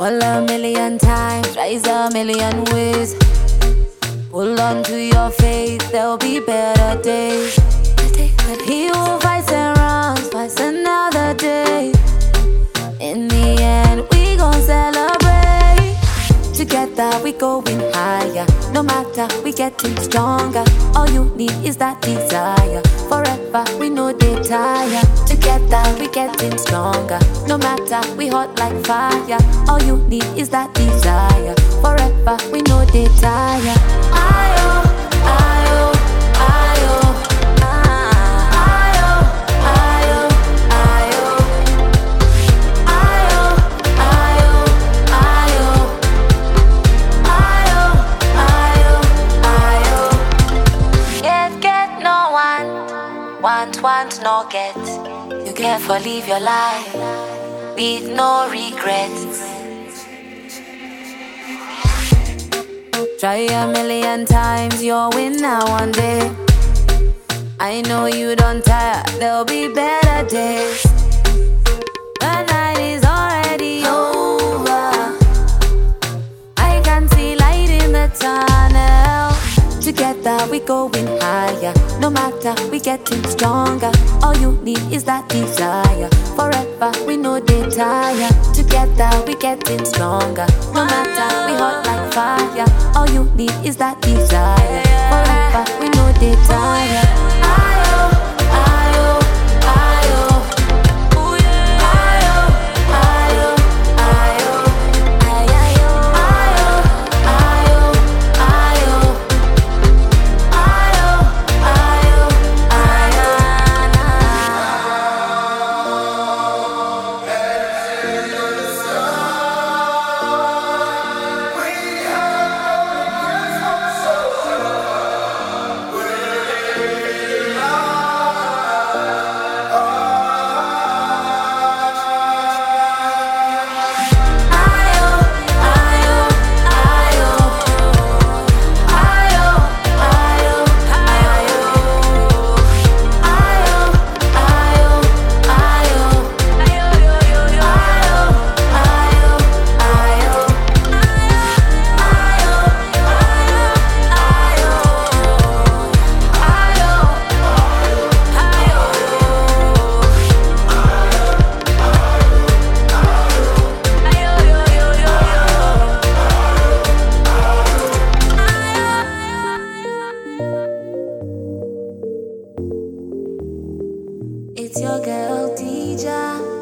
Fall a million times, rise a million ways. Hold on to your faith, there'll be better days. He who fights and runs, fights another day. In the end, we gon' celebrate. Together we going higher. No matter, we getting stronger. All you need is that desire. Forever, we know they tire. Together we getting stronger. No matter, we hot like fire. All you need is that desire. Forever, we know they tire. Ayo, ayo, ayo. Want no get. You can for live your life with no regrets. Try a million times, you'll win now one day. I know you don't tire, there'll be better days. The night is already over. I can see light in the tunnel. Together we going higher. No matter, we getting stronger. All you need is that desire. Forever, we know they tire. Together we getting stronger. No matter, we hot like fire. All you need is that desire. Forever, we know they tire. Ayo, ayo, ayo. It's your girl, Dija.